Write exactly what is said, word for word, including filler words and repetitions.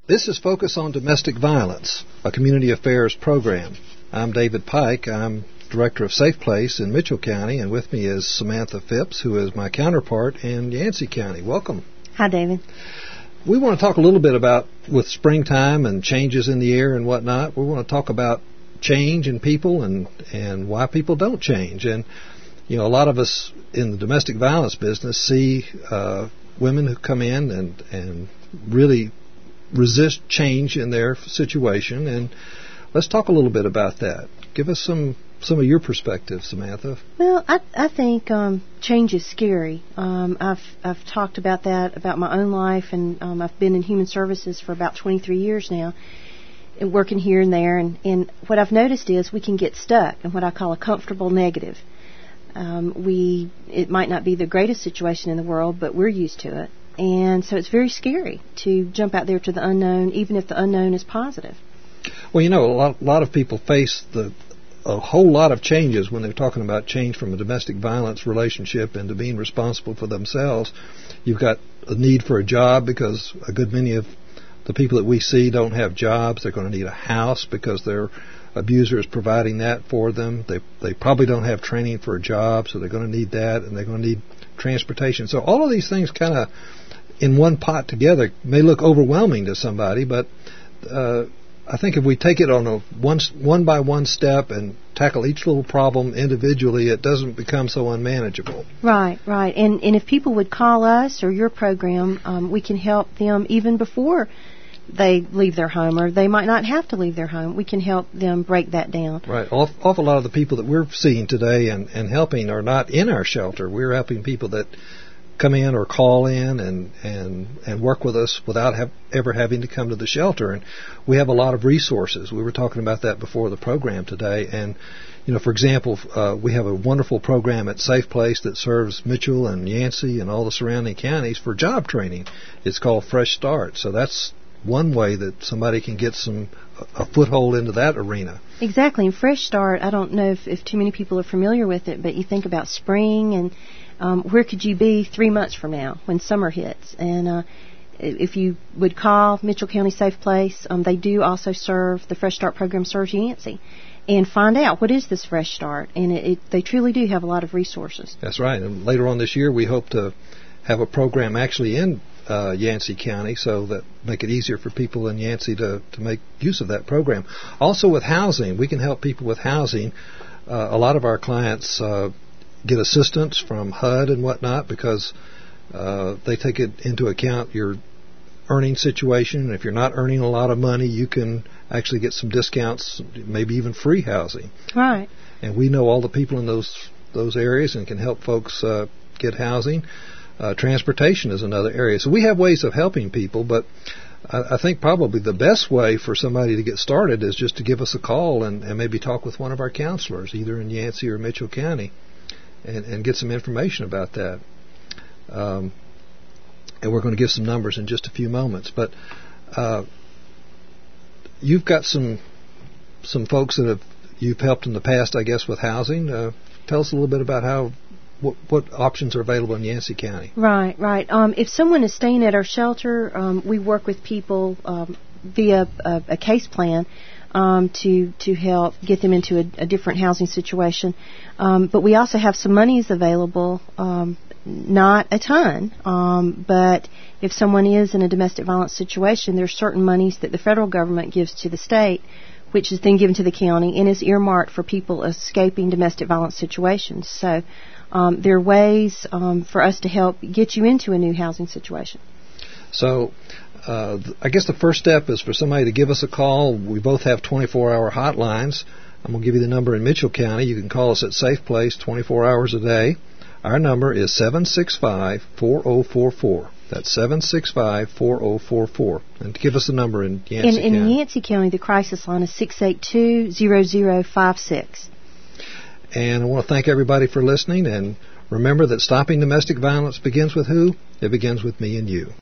This is Focus on Domestic Violence, a community affairs program. I'm David Pike. I'm Director of Safe Place in Mitchell County, and with me is Samantha Phipps, who is my counterpart in Yancey County. Welcome. Hi, David. We want to talk a little bit about, with springtime and changes in the air and whatnot, we want to talk about change in people and, and why people don't change. And, you know, a lot of us in the domestic violence business see uh, women who come in and, and really resist change in their situation, and let's talk a little bit about that. Give us some some of your perspective, Samantha. Well, I I think um, change is scary. Um, I've I've talked about that about my own life, and um, I've been in human services for about twenty-three years now, and working here and there. And, and what I've noticed is we can get stuck in what I call a comfortable negative. Um, we it might not be the greatest situation in the world, but we're used to it. And so it's very scary to jump out there to the unknown, even if the unknown is positive. Well, you know, a lot, a lot of people face the a whole lot of changes when they're talking about change from a domestic violence relationship into being responsible for themselves. You've got a need for a job because a good many of the people that we see don't have jobs. They're going to need a house because their abuser is providing that for them. They they probably don't have training for a job, so they're going to need that, and they're going to need transportation. So all of these things kind of in one pot together may look overwhelming to somebody, but uh, I think if we take it on a one one by one step and tackle each little problem individually, it doesn't become so unmanageable. Right, right. And and if people would call us or your program, um, we can help them even before they leave their home, or they might not have to leave their home. We can help them break that down. Right. Awful, awful lot of the people that we're seeing today and, and helping are not in our shelter. We're helping people that come in or call in and and, and work with us without have, ever having to come to the shelter. And we have a lot of resources. We were talking about that before the program today. And, you know, for example, uh, we have a wonderful program at Safe Place that serves Mitchell and Yancey and all the surrounding counties for job training. It's called Fresh Start. So that's one way that somebody can get some a foothold into that arena. Exactly. And Fresh Start, I don't know if, if too many people are familiar with it, but you think about spring and um, where could you be three months from now when summer hits? And uh, if you would call Mitchell County Safe Place, um, they do also serve, the Fresh Start program serves Yancey, and find out what is this Fresh Start. And it, it, they truly do have a lot of resources. That's right. And later on this year, we hope to have a program actually in Uh, Yancey County, so that make it easier for people in Yancey to, to make use of that program. Also with housing, we can help people with housing. Uh, a lot of our clients uh, get assistance from H U D and whatnot because uh, they take it into account your earning situation. If you're not earning a lot of money, you can actually get some discounts, maybe even free housing. Right. And we know all the people in those those areas and can help folks uh, get housing. Uh, transportation is another area. So we have ways of helping people, but I, I think probably the best way for somebody to get started is just to give us a call and, and maybe talk with one of our counselors, either in Yancey or Mitchell County, and, and get some information about that. Um, and we're going to give some numbers in just a few moments. But uh, you've got some some folks that have you've helped in the past, I guess, with housing. Uh, tell us a little bit about how What, what options are available in Yancey County? Right, right. Um, if someone is staying at our shelter, um, we work with people um, via a, a case plan um, to to help get them into a, a different housing situation. Um, but we also have some monies available, um, not a ton, um, but if someone is in a domestic violence situation, there's certain monies that the federal government gives to the state, which is then given to the county and is earmarked for people escaping domestic violence situations. So Um, there are ways um, for us to help get you into a new housing situation. So uh, th- I guess the first step is for somebody to give us a call. We both have twenty-four hour hotlines. I'm going to give you the number in Mitchell County. You can call us at Safe Place twenty-four hours a day. Our number is seven six five, four oh four four. That's seven six five, four oh four four. And to give us the number in Yancey in, County. In Yancey County, the crisis line is six eight two, zero zero five six. And I want to thank everybody for listening. And remember that stopping domestic violence begins with who? It begins with me and you.